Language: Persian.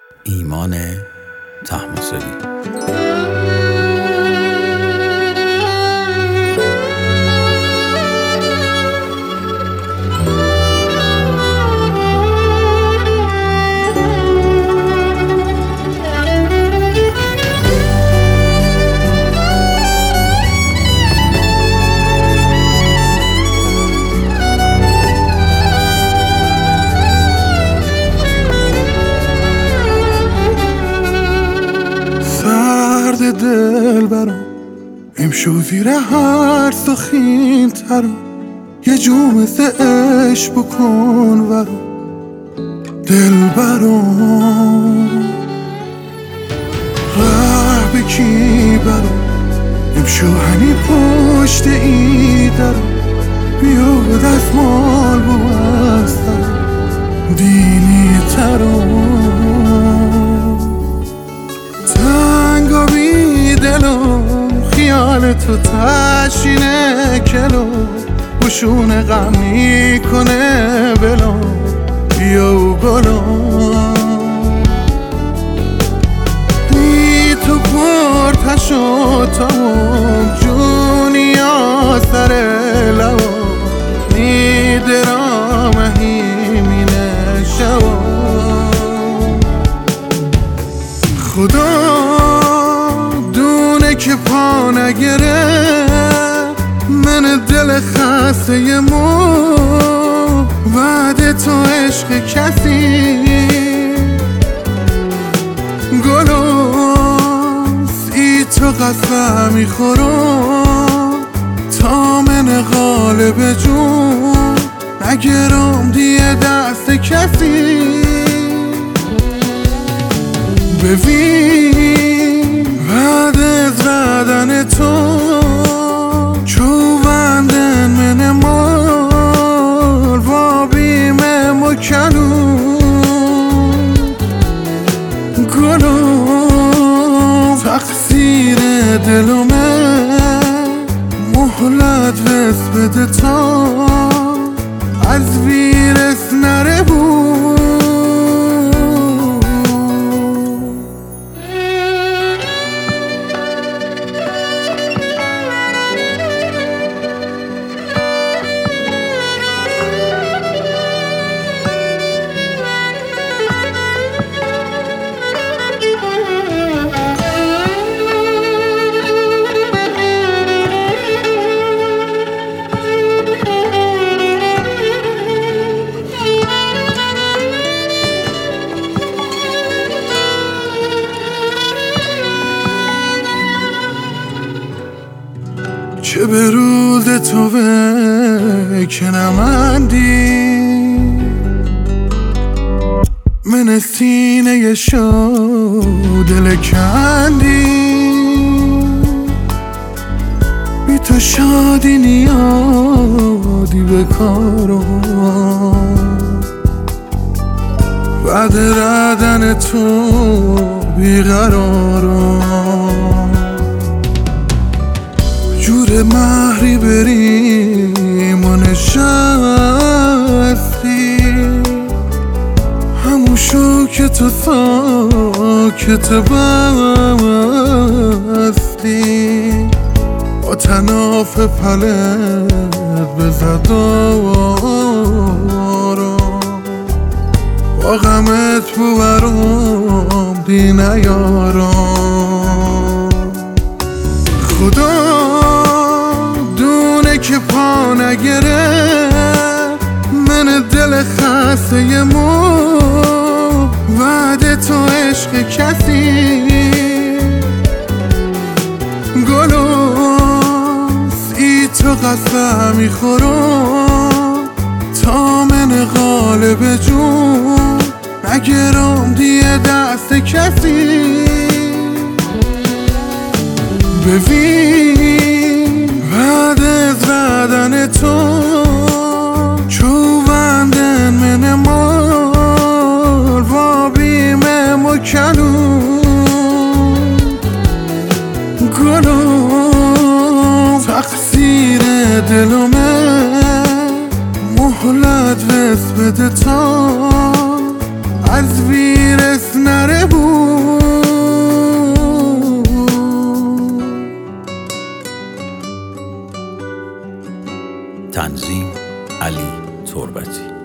ایمان طهماسبی. دل برام امشو زیر هر سخین ترم، یه جو مثل عشق بکن برام دل برام. ره به کی برام امشو هنی پشت ای درم، بیا دستمال بسترم دینی ترام. تنگابی دلم خیال تو تشینه کلم، بوشون غم میکنه بلم بیا و گلم. بی تو پرتش و تمام جونیا سر لبم، میدرام هیمینه شوام. خدا دونه که پا نگره من دل خسته ی مو، بعد تو عشق کسی گلوس ای تو قسم میخورم تا من غالب جون نگرم دیه دست کسی. ببین بعد از ردن تو چوبندن من مال و بیم مکنون گلوم تقصیر دلمه، مهلت وز بده تا از ویرس نره بود. چه به روز تو که نمندی من سینه شو دل کندی، بی تو شادی نیادی به کارم، بعد ردن تو بیقرارم. جور مهری بریم و نشستی همون شو که تو ساکت بستی، با تناف پلت بزدارم، با غمت ببرم دی نیارم. خدا که پا نگره من دل خسته ی مو، بعد تو عشق کسی گلوس ای تو قسم میخورم تا من غالب جون نگرم دیه دست کسی. ببین بعد از ردن تو چوبندن من مال و بیم مکنون گلوم تقصیر دلمه، مهلت وز بده تا از ویرس نره تنظیم علی تربتی.